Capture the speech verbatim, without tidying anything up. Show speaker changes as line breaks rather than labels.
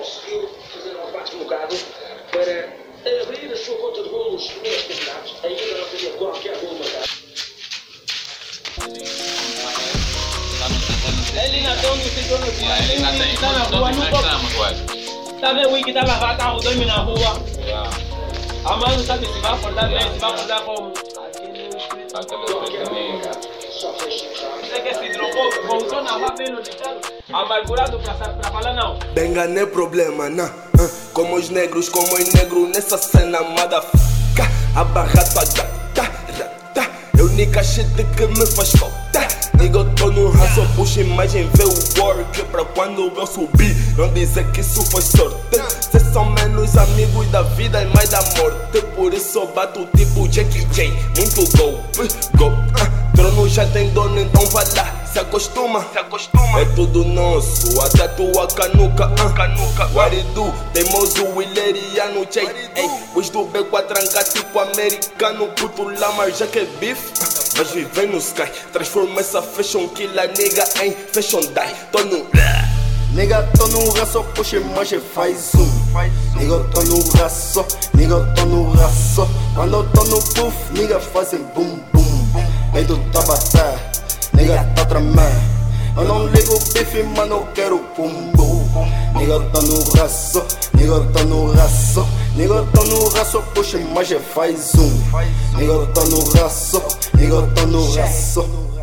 conseguiu fazer um bate colocado para abrir a sua conta de golos neste campeonato. Ainda não teria qualquer gol marcado.
Ele não tem onde ficou no final.
Ele não tem,
está na rua, não pode. Está vendo o Wiki está lá, está rodando na rua. A mãe não sabe se vai acordar bem, se vai acordar como. Você que se drogou, voltou na rua bem no ditado. Amargurado para falar não.
Benga não é problema, não. Uh, como os negros, como os negros nessa cena, motherfucker. A barrata gata, rata. É a única shit que me faz falta. Nigga, eu tô no raço, puxa imagem, vê o work. Pra quando eu subir, não dizer que isso foi sorte. Cês são menos amigos da vida e mais da morte. Por isso eu bato tipo Jackie J. Muito gol, gol. Uh, trono já tem dono, então vai lá. Se acostuma, se acostuma. É tudo nosso, até tua canuca, uh. canuca. Guaridu, teimoso, ileriano, Jay. Ei, os do beco a trancar tipo americano. Puto lamar, já que é bife. Uh. Mas viver no sky, transforma essa fashion killer, nigga, em fashion die. Tô no...
Nigga, tô no raço, puxa imagem, faz um. Nigga, tô no raço, nigga, tô no raço. Quando eu tô no puff, nigga, fazem boom, boom. Peito tá bater, nigga, tá tremendo. Eu não ligo bife, mano, eu quero pum, bum. Nigga, tô no raço, nigga, tô no raço. Nigga, tô no raço, puxa imagem, faz um. Nigga, tô no raço, nigga, tô no raço.